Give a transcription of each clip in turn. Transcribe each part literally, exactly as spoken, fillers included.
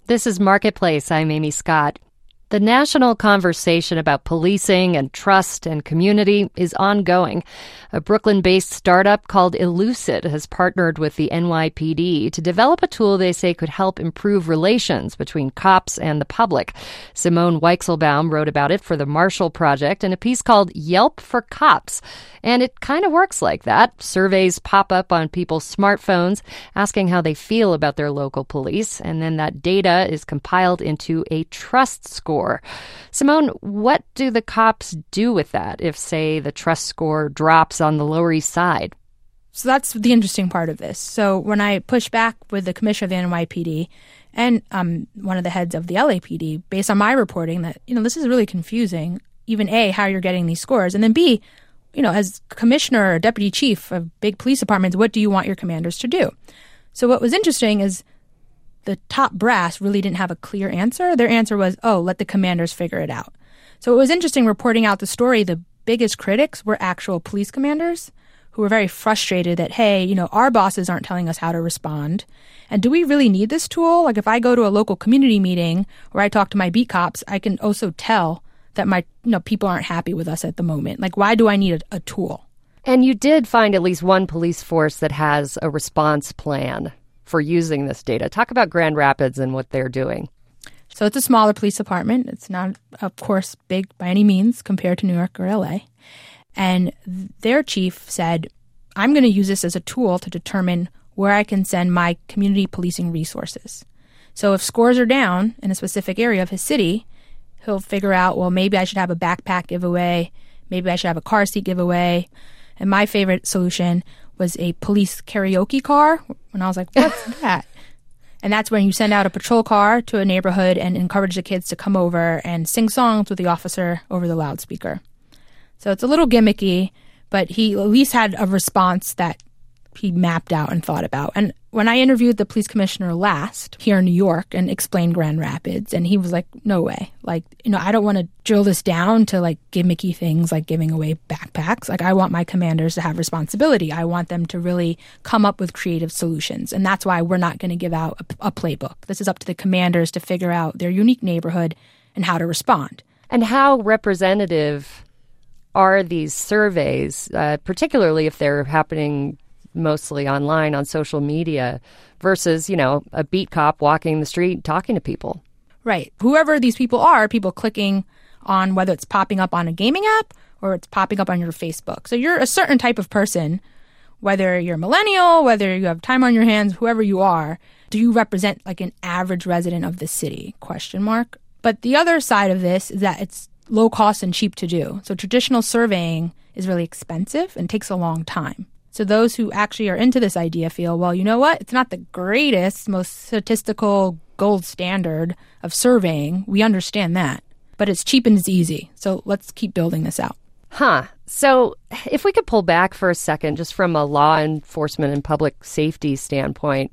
This is Marketplace. I'm Amy Scott. The national conversation about policing and trust and community is ongoing. A Brooklyn-based startup called Elucid has partnered with the N Y P D to develop a tool they say could help improve relations between cops and the public. Simone Weichselbaum wrote about it for the Marshall Project in a piece called Yelp for Cops. And it kind of works like that. Surveys pop up on people's smartphones asking how they feel about their local police, and then that data is compiled into a trust score. Simone, what do the cops do with that if, say, the trust score drops on the Lower East Side? So that's the interesting part of this. So when I pushed back with the commissioner of the N Y P D and um, one of the heads of the L A P D, based on my reporting that, you know, this is really confusing, even A, how you're getting these scores, and then B, you know, as commissioner or deputy chief of big police departments, what do you want your commanders to do? So what was interesting is the top brass really didn't have a clear answer. Their answer was, oh, let the commanders figure it out. So it was interesting reporting out the story. The biggest critics were actual police commanders who were very frustrated that, hey, you know, our bosses aren't telling us how to respond. And do we really need this tool? Like if I go to a local community meeting or I talk to my beat cops, I can also tell that my you know people aren't happy with us at the moment. Like, why do I need a, a tool? And you did find at least one police force that has a response plan for using this data. Talk about Grand Rapids and what they're doing. So it's a smaller police department. It's not, of course, big by any means compared to New York or L A. And their chief said, I'm going to use this as a tool to determine where I can send my community policing resources. So if scores are down in a specific area of his city, he'll figure out, well, maybe I should have a backpack giveaway. Maybe I should have a car seat giveaway. And my favorite solution was a police karaoke car. And I was like, what's that? And that's when you send out a patrol car to a neighborhood and encourage the kids to come over and sing songs with the officer over the loudspeaker. So it's a little gimmicky, but he at least had a response that he mapped out and thought about. And when I interviewed the police commissioner last here in New York and explained Grand Rapids, and he was like, no way. Like, you know, I don't want to drill this down to like gimmicky things like giving away backpacks. Like, I want my commanders to have responsibility. I want them to really come up with creative solutions. And that's why we're not going to give out a, a playbook. This is up to the commanders to figure out their unique neighborhood and how to respond. And how representative are these surveys, uh, particularly if they're happening mostly online on social media versus, you know, a beat cop walking the street talking to people? Right. Whoever these people are, people clicking on whether it's popping up on a gaming app or it's popping up on your Facebook. So you're a certain type of person, whether you're a millennial, whether you have time on your hands, whoever you are, do you represent like an average resident of the city? Question mark. But the other side of this is that it's low cost and cheap to do. So traditional surveying is really expensive and takes a long time. So those who actually are into this idea feel, well, you know what? It's not the greatest, most statistical gold standard of surveying. We understand that. But it's cheap and it's easy. So let's keep building this out. Huh. So if we could pull back for a second, just from a law enforcement and public safety standpoint,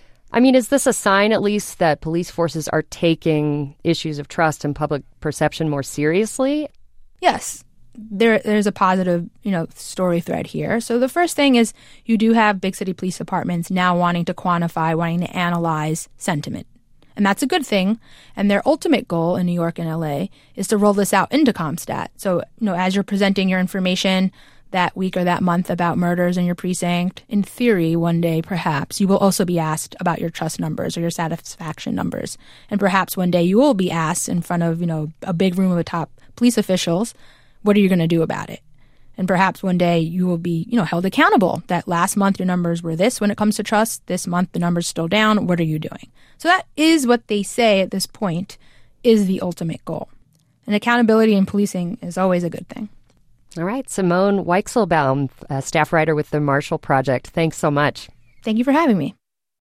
I mean, is this a sign at least that police forces are taking issues of trust and public perception more seriously? Yes. There, there's a positive, you know, story thread here. So the first thing is you do have big city police departments now wanting to quantify, wanting to analyze sentiment. And that's a good thing. And their ultimate goal in New York and L A is to roll this out into CompStat. So, you know, as you're presenting your information that week or that month about murders in your precinct, in theory, one day, perhaps, you will also be asked about your trust numbers or your satisfaction numbers. And perhaps one day you will be asked in front of, you know, a big room of top police officials, what are you going to do about it? And perhaps one day you will be, you know, held accountable that last month your numbers were this when it comes to trust. This month the numbers still down. What are you doing? So that is what they say at this point is the ultimate goal. And accountability in policing is always a good thing. All right. Simone Weichselbaum, uh, staff writer with the Marshall Project. Thanks so much. Thank you for having me.